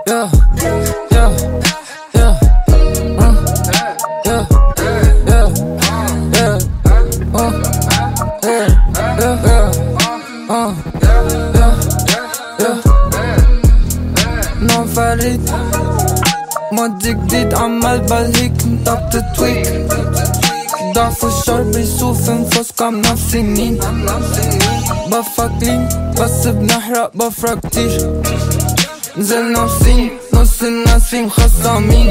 yeah, yeah, yeah, yeah, yeah, yeah, نوع فريد مودي جديد عمال بلهيك انت بتتويك. ضعف الشر بيسوف انفوسكم نفس سنين. بفاكلين بس بنحرق بفرق كتير. نزلنا بسين نص الناس فيه مخصمين.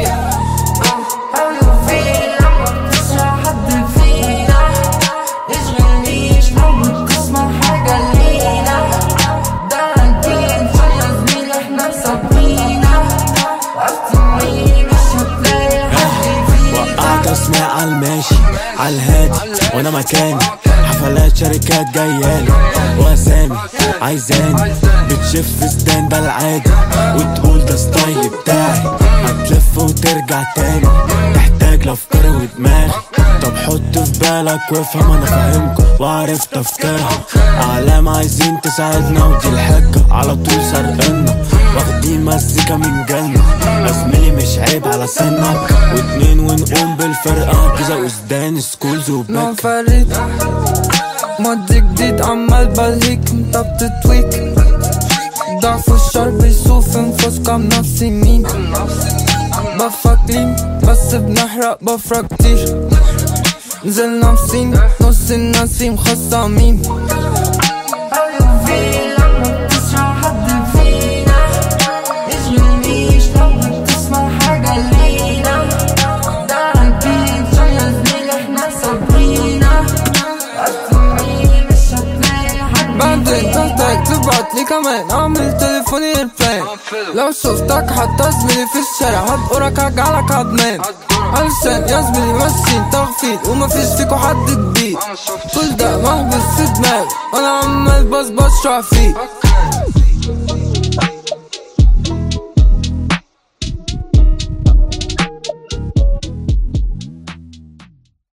اسمع عالماشي عالهادي وانا مكاني. حفلات شركات جايالي واسامي عايزاني. بتشف ستاند ده العادي وتقول ده ستايل بتاعي. هتلف وترجع تاني تحتاج لافكاري ودماغي. طب حط في بالك وافهم انا فاهمكم واعرف تفكيرها. اعلام عايزين تساعدنا ودي الحجة على طول سرقنا. واخدين مزيكا من جنة اسملي مش عيب على سنك. واتنين ونقوم بالفرقة جيزة وزدان سكولز وبكا. نوع فريد مودي جديد عمال بلهيك انت بتتويك. ضعف الشر بيسوف انفوسكم نفس سنين. بفاكلين بس بنحرق بفرق كتير. نزلنا بسين نص الناس فيه مخصمين. بعدين تحتاج تبعتلي كمان اعمل تليفوني ايربلين. لو شفتك حتى زميلي في الشارع هدقرك هجعلك عدمان. علشان يا زميلي ماشيين تغفيل ومفيش فيكو حد جديد. كل ده محبس في دماغي وانا عمال بصبص شوع فيه.